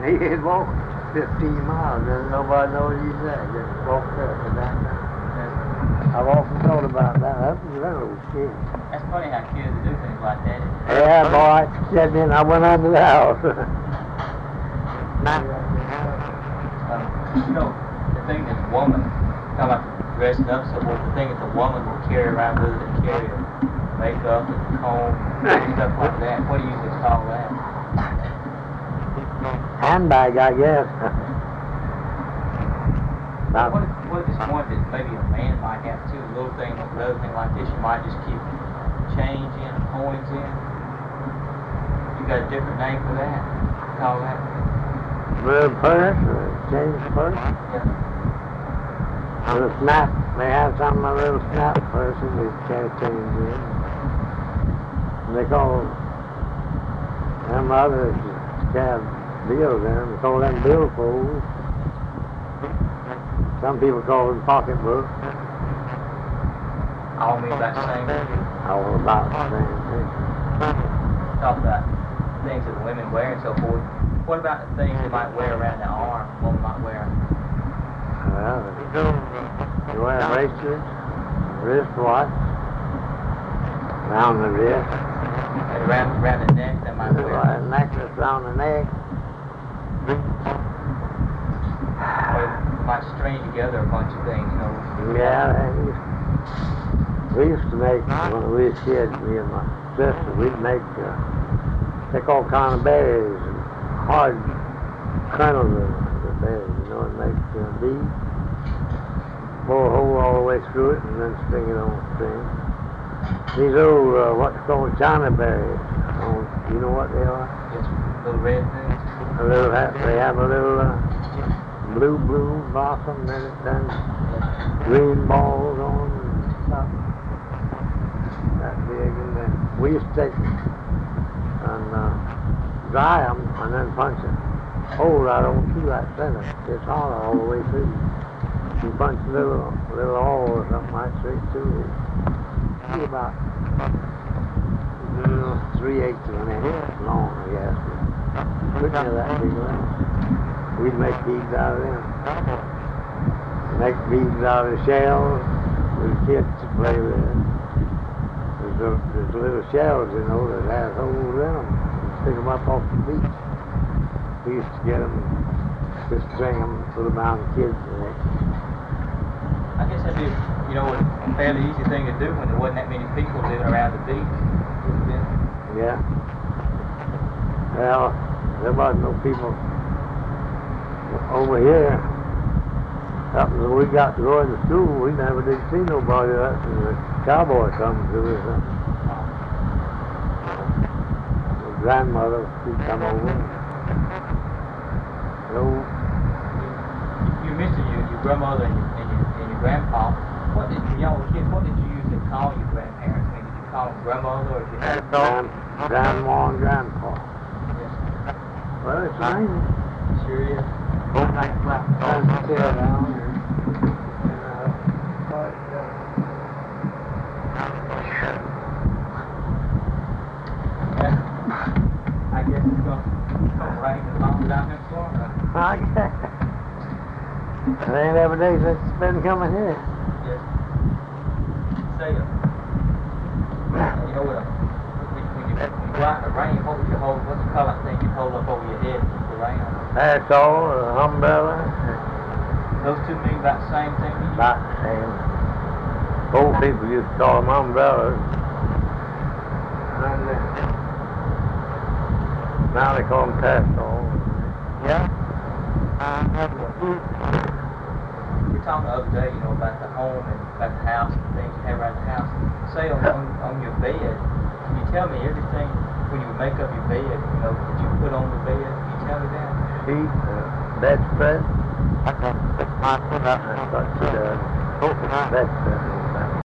He had walked 15 miles, and nobody knows he's there. Just walked up and down. I've often thought about that. That was that old kid. That's funny how kids do things like that. Yeah, boy, said then I went under the house. You know, the thing that the woman, talking about dressing up so forth, the thing that the woman will carry around with her to carry her makeup and comb and stuff like that. What do you usually call that? Handbag, I guess. What is one that maybe a man might have too? A little thing, another thing like this, you might just keep change in, coins in. You got a different name for that? Call that? Little purse, change purse. Yeah. Little snap. They have some a little snap purse and they carry change in. They call them others have bills in them. They call them billfolds. Some people call them pocketbooks. All mean about the same thing. All about the same thing. Talk about things that women wear and so forth. What about the things they might wear around the arm? A woman might wear. Well, you wear bracelets, wristwatch, around the wrist. Around the neck, they might wear. A necklace around the neck. Or they might string together a bunch of things, you know. Yeah, we used to make, when we were kids, me and my sister, we'd make, take all kind of berries and hard kernels of the berries, you know, and make beads. Bore a hole all the way through it and then string it on a string. These old, what's called China berries, you know what they are? Just little red things. They have a little blue blossom and it then green balls on them and stuff. That big, and then we used to take and dry them and then punch a hole right on through that center. It's hollow all the way through. You punch a little hole or something like straight through it. It's about 3/8 of an inch long, I guess. Couldn't have that big one. We'd make beads out of them. Make beads out of shells for the kids to play with. There's little shells, you know, that have holes in them. You stick them up off the beach. We used to get them, just string them, put them around the kids' neck. I guess that'd be, you know, a fairly easy thing to do when there wasn't that many people living around the beach. Yeah. Well, there wasn't no people over here. Up when we got to go into school, we never did see nobody else and the cowboy come to us. The grandmother, she'd come over. So, you mentioned your grandmother and your grandpa. What did y'all kids? What did you usually call your grandparents? I mean, did you call them grandmother or did you have grandma and grandpa? Yes. Well, it's amazing. Sure is. Both like flat down I guess it's going to rain as long as I'm in Florida. I guess. It ain't every day since it's been coming here. Yes. Say it. You know what? When you go out in the rain, what would you hold? What's the color thing you hold up over your head for the rain? Parasol, umbrella. Those two mean about the same thing to you? About the same. Old people used to call them umbrellas. And now they call them parasol. Yeah. We were talking the other day, you know, about the home and about the house and things you have around the house. Say on your bed, can you tell me everything when you make up your bed, you know, that you put on the bed? Can you tell me that? Sheet, bedspread. That's what she does. Bedspread.